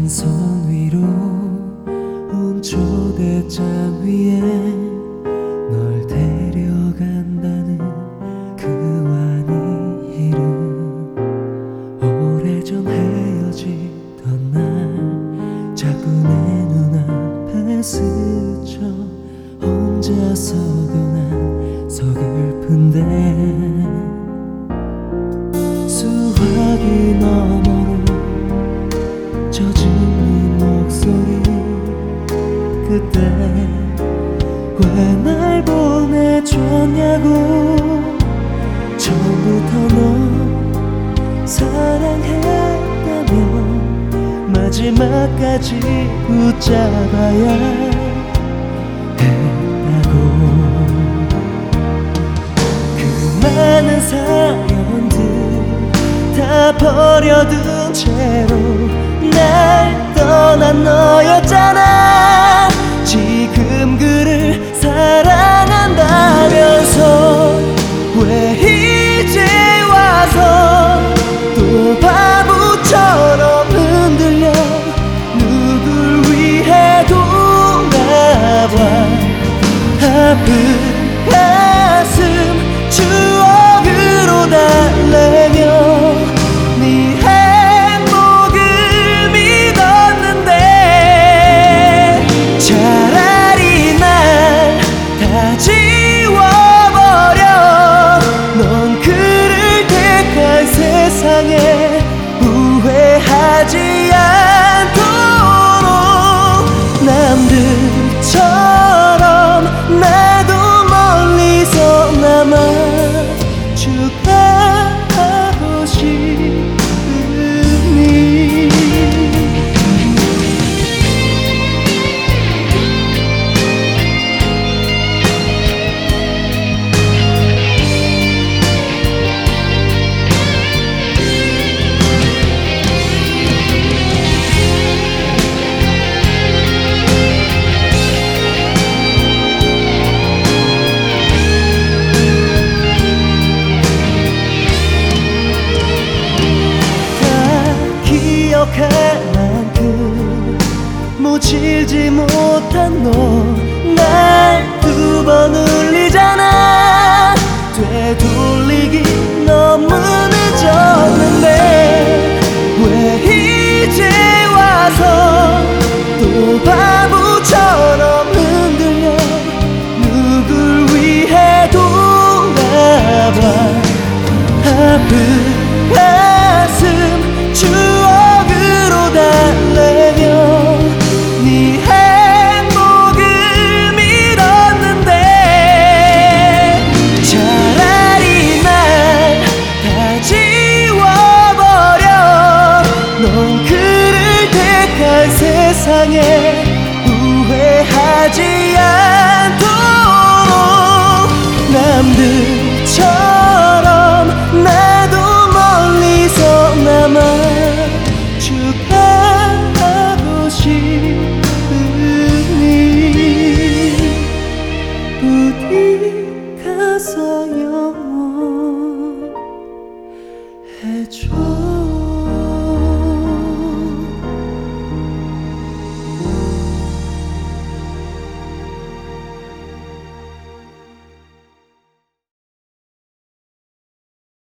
손 위로 온 초대장 위에 널 데려간다는 그와 네 이름, 오래전 헤어지던 날 자꾸 내 눈앞에 스쳐 혼자서도 난 서글픈데 수화기 너머로 젖은 네 목소리, 그때 왜 날 보내줬냐고. 처음부터 너 사랑했다며 마지막까지 붙잡아야 했다고. 그 많은 사연들 다 버려둔 채로 날 떠난 너였잖아. 지금 그를 사랑한다면서 왜 이제 와서 또 바보처럼 흔들려 누굴 위해 돌아와. 아픈 가슴 추억으로 달래며 네 행복을 믿었는데 차라리 날 다 지워버려. 넌 그를 택할 세상에 후회하지 않도록 남들처럼 나도 멀리서 남아주고 싶으니. 기억할 만큼 모질지 못한 너 날 두 번 울리잖아. 되돌리기 너무 늦었는데 왜 이제 와서 또 바보처럼 흔들려 누굴 위해 돌아와. 아픈 가슴 추억으로 달래며 네 행복을 믿었는데 차라리 날 다 지워버려. 넌 그를 택할 세상에